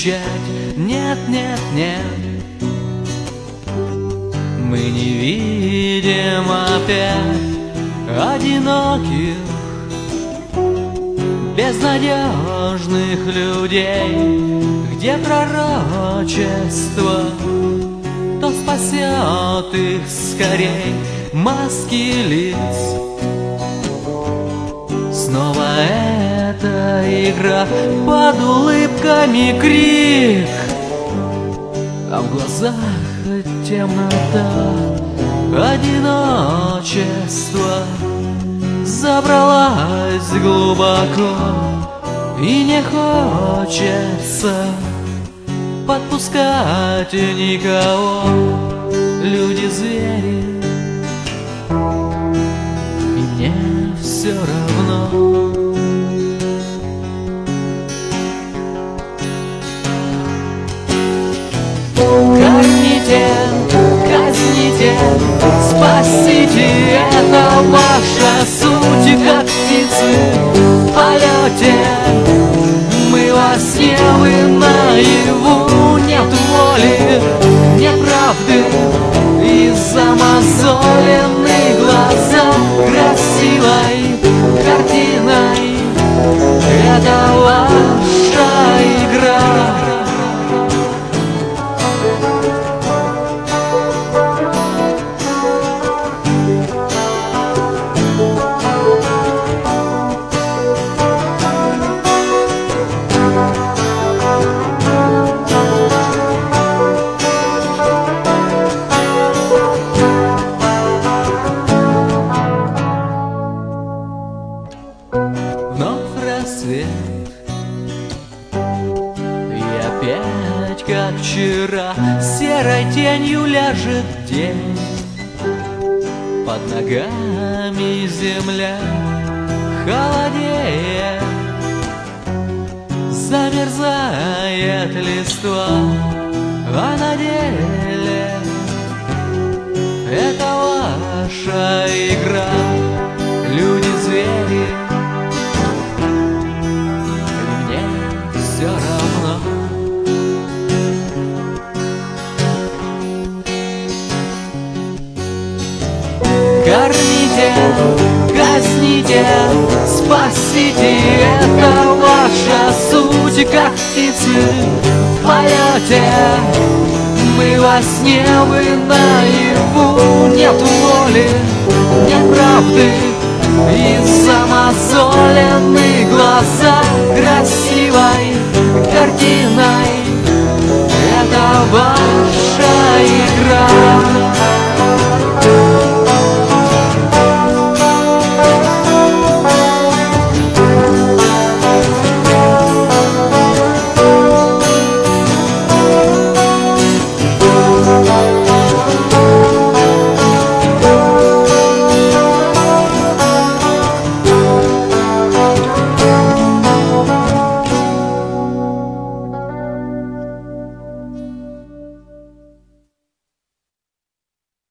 кричать «нет, нет, нет». Мы не видим опять одиноких, безнадежных людей, где пророчество, кто спасет их скорей. Маски лиц, снова эта игра, под улыбками крик, а в глазах темнота. Одиночество забралась глубоко, и не хочется подпускать никого. Люди-звери, и мне все равно. Кормите, казните, спасите, это ваша суть, как птицы в полете. Мы во сне, вы наяву, нет воли, нет правды, и замазолены глаза красивой картиной. Это ваша игра. Вновь рассвет, и опять, как вчера, серой тенью ляжет день. Под ногами земля холодеет, замерзает листва, а на деле это ваша игра. Люди-звери, все равно. Кормите, казните, спасите, это ваша суть, как птицы в полете. Мы во сне, вы наяву, нет воли, нет правды, и замазолены глаза красивой картиной. Это ваш